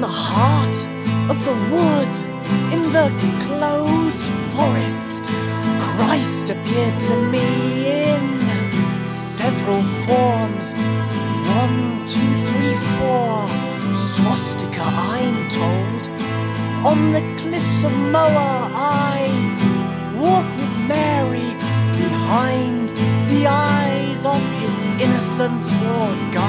the heart of the wood, in the closed forest, Christ appeared to me in several forms. 1, 2, 3, 4, swastika, I'm told. On the cliffs of Moa I walk with Mary behind the eyes of his innocence or God.